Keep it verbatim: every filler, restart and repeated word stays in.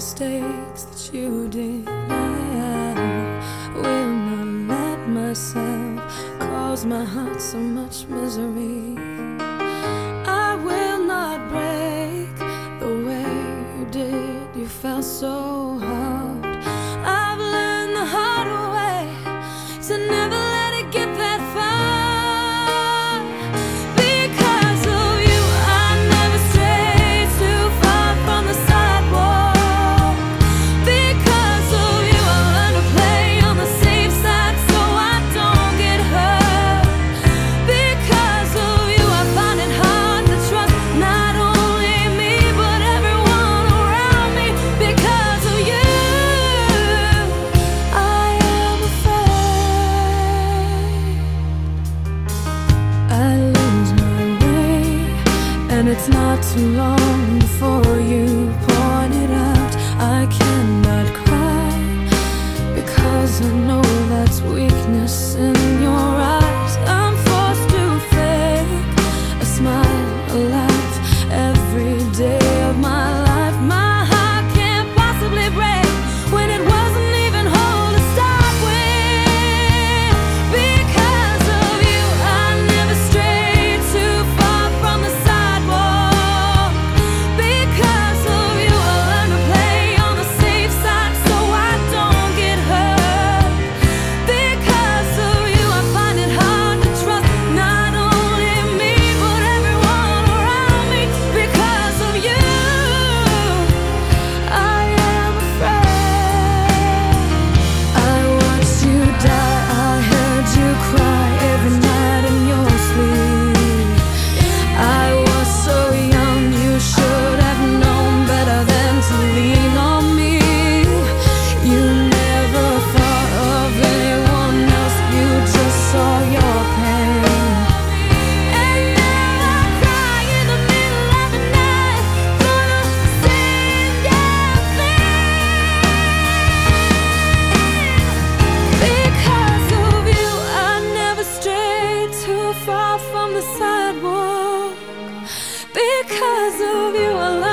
mistakes that you did. I will not let myself cause my heart so much misery. I will not break the way you did. You felt so hard. I've learned the hard way to never let it get that far. Because of you, I never strayed too far from the sidewalk. Because of you, I learned to play on the safe side so I don't get hurt. Because of you, I find it hard to trust not only me but everyone around me. Because of you, I am afraid I lose my way, and it's not too long before you point it out. I cannot cry because I know that's weakness in your eyes. I'm forced to fake a smile, a laugh every day of my life. My heart can't possibly break when it wasn't even whole to start with. Because of you, I never strayed too far from the sidewalk. Because of you, I learned to play on the safe side so I don't get hurt. Because of you, I find it hard to trust not only me but everyone around me. Because of you, I am afraid. I watched you die, I heard you cry every night in your sleep. I was so young, you should have known better than to lean on me. You never thought of anyone else, you just saw your pain. And now I cry in the middle of the night for the same damn thing. Because of you, I never strayed too far from the sidewalk. Because of you, I